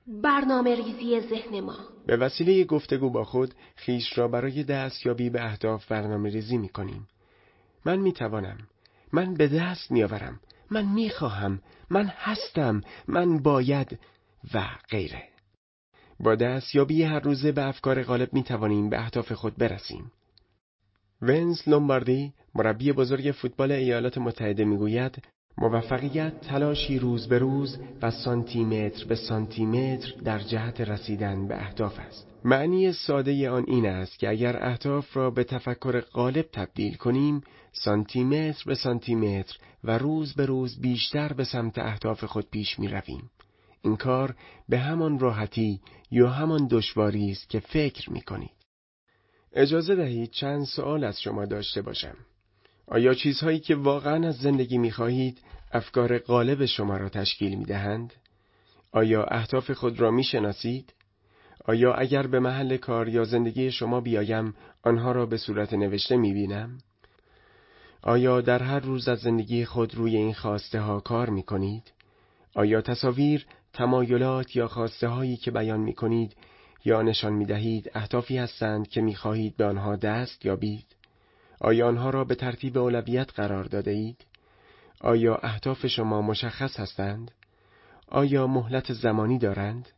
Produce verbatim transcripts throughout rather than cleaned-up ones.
برنامه ریزی ذهن ما. به وسیله گفتگو با خود خیش را برای دستیابی به اهداف برنامه ریزی می کنیم. من می توانم، من به دست می آورم، من می خواهم، من هستم، من باید و غیره. با دستیابی هر روزه به افکار غالب می توانیم به اهداف خود برسیم. ونس لومباردی، مربی بزرگ فوتبال ایالات متحده می گوید موفقیت تلاشی روز به روز و سانتیمتر به سانتیمتر در جهت رسیدن به اهداف است. معنی ساده آن این است که اگر اهداف را به تفکر غالب تبدیل کنیم، سانتیمتر به سانتیمتر و روز به روز بیشتر به سمت اهداف خود پیش می رویم. این کار به همان راحتی یا همان دشواری است که فکر می کنید. اجازه دهید چند سوال از شما داشته باشم. آیا چیزهایی که واقعا از زندگی می خواهید افکار غالب شما را تشکیل می دهند؟ آیا اهداف خود را می شناسید؟ آیا اگر به محل کار یا زندگی شما بیایم آنها را به صورت نوشته می بینم؟ آیا در هر روز از زندگی خود روی این خواسته ها کار می کنید؟ آیا تصاویر، تمایلات یا خواسته هایی که بیان می کنید یا نشان می دهید اهدافی هستند که می خواهید به آنها دست یابید؟ آیا آنها را به ترتیب اولویت قرار داده اید؟ آیا اهداف شما مشخص هستند؟ آیا مهلت زمانی دارند؟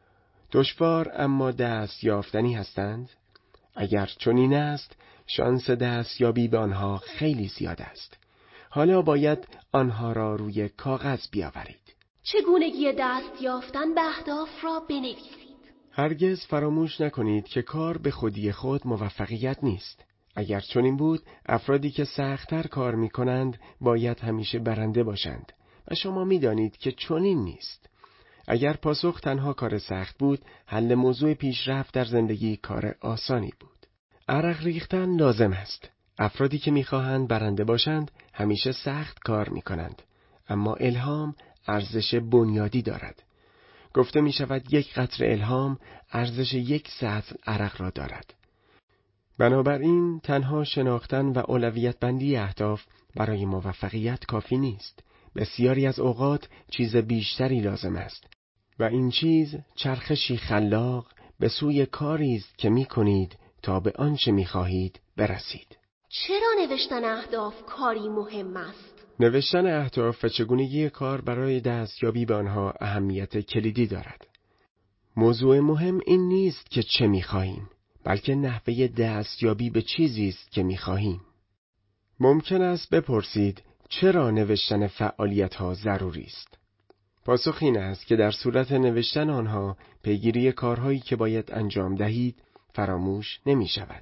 دشوار اما دست یافتنی هستند؟ اگر چنین است، شانس دستیابی به آنها خیلی زیاد است. حالا باید آنها را روی کاغذ بیاورید. چگونگی دست یافتن به اهداف را بنویسید. هرگز فراموش نکنید که کار به خودی خود موفقیت نیست. اگر چنین بود، افرادی که سخت‌تر کار می‌کنند باید همیشه برنده باشند و شما می‌دانید که چنین نیست. اگر پاسخ تنها کار سخت بود، حل موضوع پیشرفت در زندگی کار آسانی بود. عرق ریختن لازم است. افرادی که می‌خواهند برنده باشند همیشه سخت کار می‌کنند، اما الهام ارزش بنیادی دارد. گفته می‌شود یک قطره الهام ارزش یک سطل عرق را دارد. بنابراین تنها شناختن و اولویت بندی اهداف برای موفقیت کافی نیست. بسیاری از اوقات چیز بیشتری لازم است و این چیز چرخشی خلاق به سوی کاری است که می کنید تا به آنچه می خواهید برسید. چرا نوشتن اهداف کاری مهم است؟ نوشتن اهداف و چگونگی کار برای دستیابی به آنها اهمیت کلیدی دارد. موضوع مهم این نیست که چه می خواهیم، بلکه نحوه دستیابی به چیزی است که می‌خواهیم. ممکن است بپرسید چرا نوشتن فعالیت‌ها ضروری است؟ پاسخ این است که در صورت نوشتن آنها پیگیری کارهایی که باید انجام دهید فراموش نمی‌شود.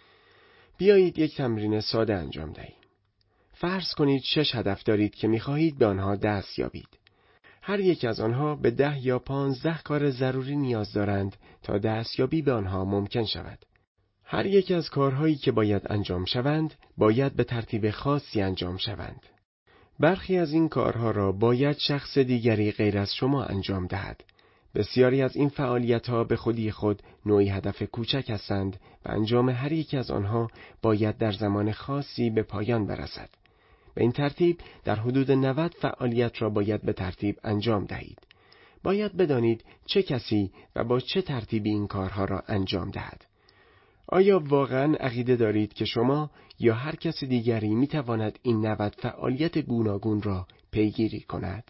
بیایید یک تمرین ساده انجام دهیم. فرض کنید شش هدف دارید که می‌خواهید به آنها دست یابید. هر یک از آنها به ده یا پانزده کار ضروری نیاز دارند تا دستیابی به آنها ممکن شود. هر یک از کارهایی که باید انجام شوند، باید به ترتیب خاصی انجام شوند. برخی از این کارها را باید شخص دیگری غیر از شما انجام دهد. بسیاری از این فعالیت‌ها به خودی خود نوعی هدف کوچک هستند و انجام هر یک از آنها باید در زمان خاصی به پایان برسد. به این ترتیب در حدود نود فعالیت را باید به ترتیب انجام دهید. باید بدانید چه کسی و با چه ترتیبی این کارها را انجام دهد. آیا واقعاً عقیده دارید که شما یا هر کس دیگری میتواند این نود فعالیت گوناگون را پیگیری کند؟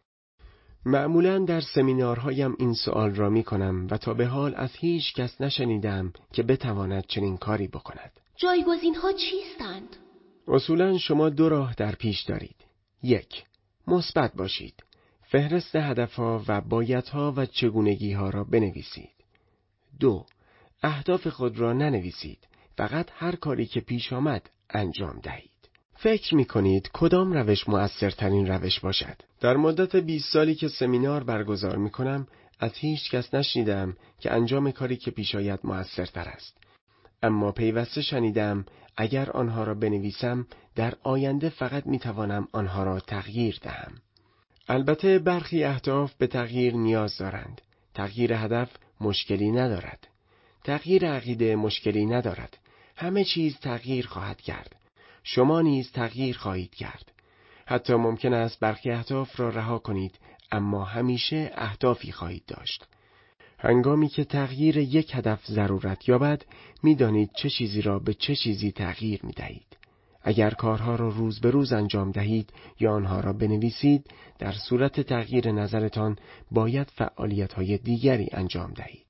معمولاً در سمینارهایم این سوال را میکنم و تا به حال از هیچ کس نشنیدم که بتواند چنین کاری بکند. جایگزین‌ها چیستند؟ اصولاً شما دو راه در پیش دارید. یک، مثبت باشید. فهرست هدفها و بایدها و چگونگیها را بنویسید. دو، اهداف خود را ننویسید. فقط هر کاری که پیش آمد انجام دهید. فکر می کنید کدام روش مؤثرترین روش باشد؟ در مدت بیست سالی که سمینار برگزار می کنم از هیچ کس نشنیدم که انجام کاری که پیش آید مؤثرتر است. اما پیوسته شنیدم اگر آنها را بنویسم در آینده فقط می توانم آنها را تغییر دهم. البته برخی اهداف به تغییر نیاز دارند. تغییر هدف مشکلی ندارد. تغییر عقیده مشکلی ندارد. همه چیز تغییر خواهد کرد. شما نیز تغییر خواهید کرد. حتی ممکن است برخی اهداف را رها کنید، اما همیشه اهدافی خواهید داشت. هنگامی که تغییر یک هدف ضرورت یابد، می‌دانید چه چیزی را به چه چیزی تغییر می‌دهید. اگر کارها را روز به روز انجام دهید یا آنها را بنویسید، در صورت تغییر نظرتان باید فعالیت‌های دیگری انجام دهید.